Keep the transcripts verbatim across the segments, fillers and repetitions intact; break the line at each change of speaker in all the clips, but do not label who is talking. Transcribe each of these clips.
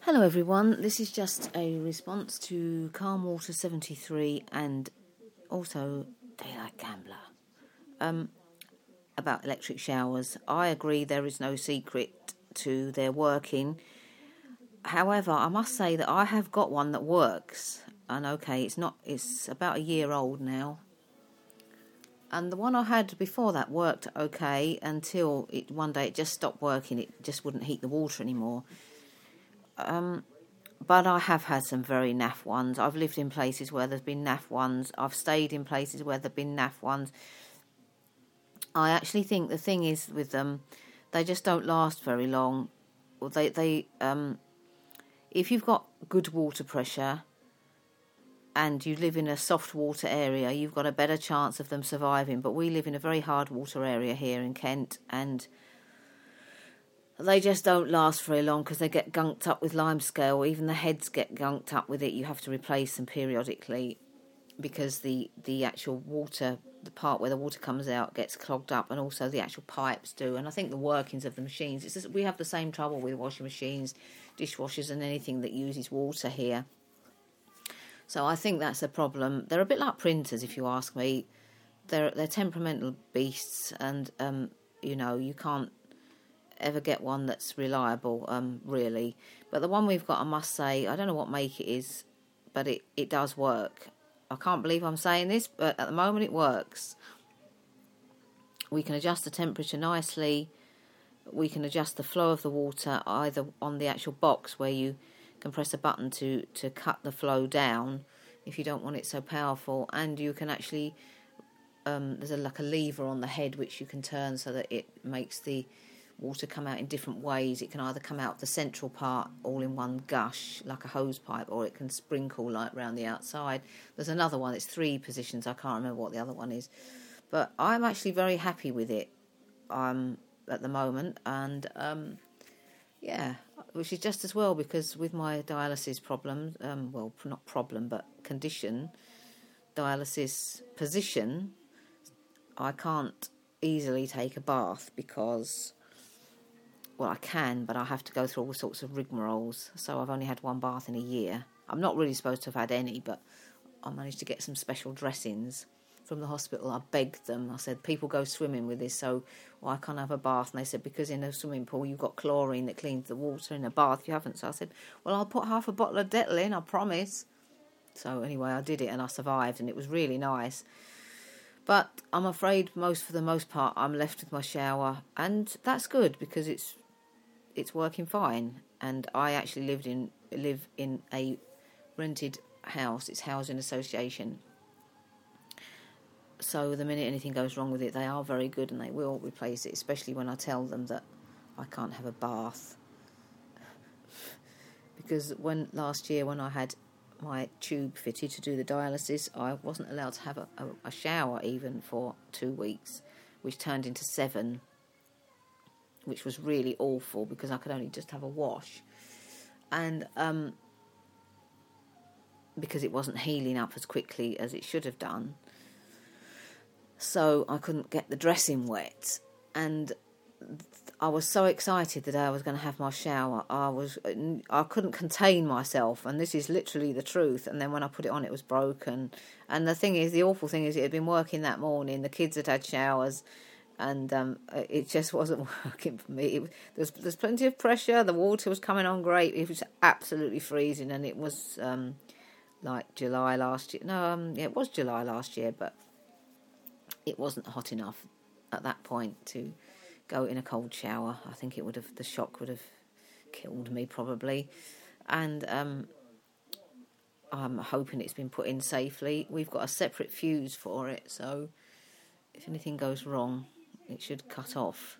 Hello everyone, this is just a response to Calm Water seventy-three and also Daylight Gambler um, about electric showers. I agree there is no secret to their working. However, I must say that I have got one that works, and okay, it's not it's about a year old now. And the one I had before that worked okay until it one day it just stopped working. It just wouldn't heat the water anymore. Um, but I have had some very naff ones. I've lived in places where there's been naff ones. I've stayed in places where there've been naff ones. I actually think the thing is with them, they just don't last very long. Or they, they, um, if you've got good water pressure and you live in a soft water area, you've got a better chance of them surviving. But we live in a very hard water area here in Kent, and they just don't last very long because they get gunked up with limescale. Even the heads get gunked up with it. You have to replace them periodically because the, the actual water, the part where the water comes out, gets clogged up, and also the actual pipes do. And I think the workings of the machines, it's just, we have the same trouble with washing machines, dishwashers and anything that uses water here. So I think that's a problem. They're a bit like printers, if you ask me. They're, they're temperamental beasts, and, um, you know, you can't ever get one that's reliable, um, really. But the one we've got, I must say, I don't know what make it is, but it, it does work. I can't believe I'm saying this, but at the moment it works. We can adjust the temperature nicely. We can adjust the flow of the water either on the actual box where you can press a button to, to cut the flow down if you don't want it so powerful, and you can actually, um, there's a, like a lever on the head which you can turn so that it makes the water come out in different ways. It can either come out the central part all in one gush like a hose pipe, or it can sprinkle like round the outside. There's another one, it's three positions, I can't remember what the other one is, but I'm actually very happy with it um, at the moment. And um, yeah, which is just as well, because with my dialysis problem, um, well, not problem but condition, dialysis position, I can't easily take a bath because, well, I can, but I have to go through all sorts of rigmaroles. So I've only had one bath in a year. I'm not really supposed to have had any, but I managed to get some special dressings from the hospital. I begged them. I said, people go swimming with this, so well, I can't have a bath. And they said, because in a swimming pool you've got chlorine that cleans the water. In a bath you haven't. So I said, well, I'll put half a bottle of Dettol in, I promise. So anyway, I did it and I survived, and it was really nice. But I'm afraid most for the most part I'm left with my shower, and that's good because it's it's working fine. And I actually lived in live in a rented house. It's housing association. So the minute anything goes wrong with it, they are very good and they will replace it, especially when I tell them that I can't have a bath. Because when last year when I had my tube fitted to do the dialysis, I wasn't allowed to have a, a, a shower even for two weeks, which turned into seven, which was really awful because I could only just have a wash. And um, because it wasn't healing up as quickly as it should have done, so I couldn't get the dressing wet. And I was so excited the day I was going to have my shower. I was, I couldn't contain myself, and this is literally the truth. And then when I put it on, it was broken. And the thing is, the awful thing is, it had been working that morning. The kids had had showers, and um, it just wasn't working for me. It, there's there's plenty of pressure. The water was coming on great. It was absolutely freezing, and it was um, like July last year. No, um, yeah, it was July last year, but it wasn't hot enough at that point to go in a cold shower. I think it would have, the shock would have killed me probably. And um, I'm hoping it's been put in safely. We've got a separate fuse for it, so if anything goes wrong, it should cut off.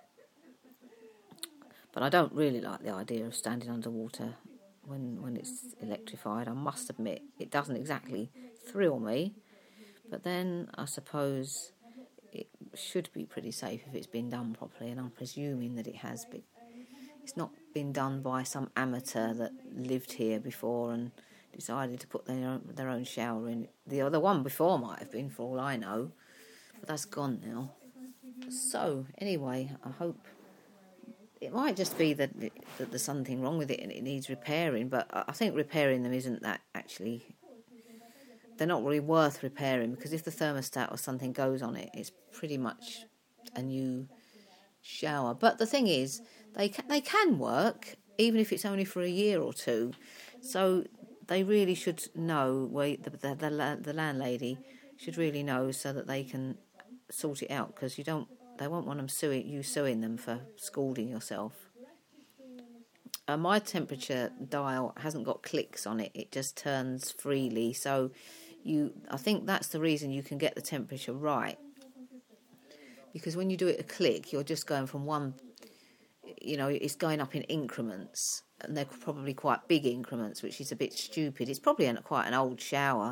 But I don't really like the idea of standing underwater when when it's electrified. I must admit, it doesn't exactly thrill me. But then I suppose it should be pretty safe if it's been done properly, and I'm presuming that it has been. It's not been done by some amateur that lived here before and decided to put their own, their own shower in. The other one before might have been, for all I know, but that's gone now. So anyway, I hope it might just be that, that there's something wrong with it and it needs repairing, but I think repairing them isn't that actually... They're not really worth repairing, because if the thermostat or something goes on it, it's pretty much a new shower. But the thing is, they can, they can work, even if it's only for a year or two. So they really should know, where the, the, the, the landlady should really know, so that they can sort it out, because you don't, they won't want them suing, you suing them for scalding yourself. Uh, my temperature dial hasn't got clicks on it, it just turns freely, so you, I think that's the reason you can get the temperature right, because when you do it a click, you're just going from one, you know, it's going up in increments, and they're probably quite big increments, which is a bit stupid. It's probably an, quite an old shower,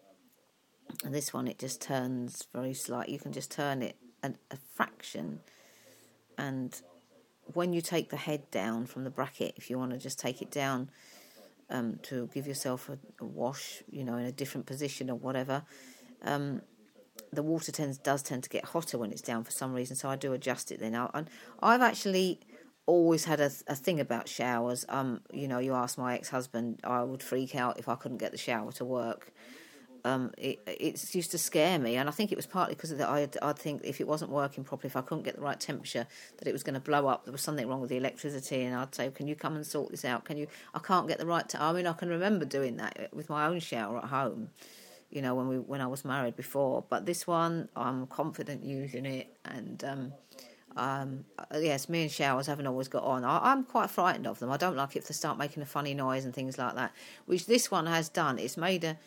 and this one, it just turns very slight. You can just turn it a, a fraction, and when you take the head down from the bracket, if you want to just take it down um, to give yourself a, a wash, you know, in a different position or whatever, um, the water tends does tend to get hotter when it's down for some reason, so I do adjust it then. I, and I've actually always had a, a thing about showers. Um, you know, you ask my ex-husband, I would freak out if I couldn't get the shower to work. Um, it, it used to scare me, and I think it was partly because of that. I'd, I'd think if it wasn't working properly, if I couldn't get the right temperature, that it was going to blow up. There was something wrong with the electricity, and I'd say, "Can you come and sort this out? Can you?" I can't get the right. T- I mean, I can remember doing that with my own shower at home, you know, when we when I was married before. But this one, I'm confident using it, and um, um, yes, me and showers haven't always got on. I, I'm quite frightened of them. I don't like it if they start making a funny noise and things like that, which this one has done. It's made a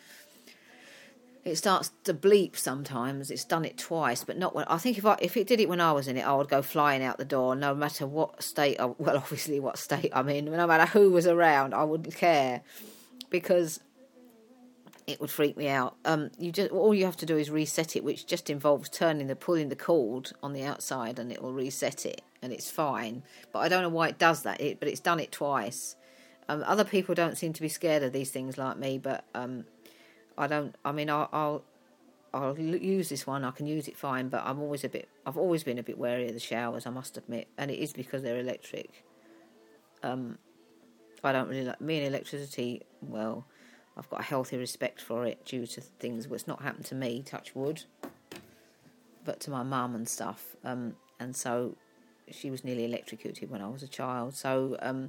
It starts to bleep sometimes. It's done it twice, but not when... I think if I if it did it when I was in it, I would go flying out the door, no matter what state... I, well, obviously what state I'm in. No matter who was around, I wouldn't care, because it would freak me out. Um, you just all you have to do is reset it, which just involves turning the pulling the cord on the outside, and it will reset it, and it's fine. But I don't know why it does that. It, but it's done it twice. Um, other people don't seem to be scared of these things like me, but... Um, I don't. I mean, I'll, I'll, I'll use this one. I can use it fine, but I'm always a bit. I've always been a bit wary of the showers, I must admit, and it is because they're electric. Um, I don't really like me and electricity. Well, I've got a healthy respect for it due to things which not happened to me, touch wood, but to my mum and stuff. Um, and so she was nearly electrocuted when I was a child. So um,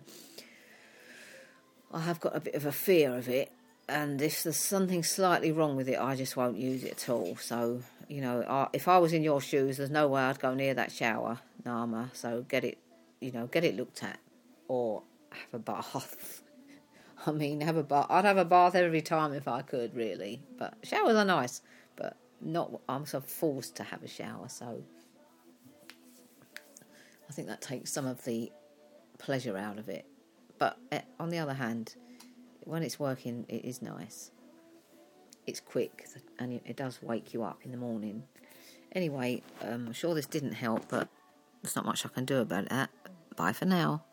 I have got a bit of a fear of it. And if there's something slightly wrong with it, I just won't use it at all. So, you know, I, if I was in your shoes, there's no way I'd go near that shower, Nama. So get it, you know, get it looked at, or have a bath. I mean, have a bath. I'd have a bath every time if I could, really. But showers are nice, but not. I'm so forced to have a shower, so I think that takes some of the pleasure out of it. But on the other hand, when it's working, it is nice. It's quick, and it does wake you up in the morning. Anyway, um, I'm sure this didn't help, but there's not much I can do about that. Bye for now.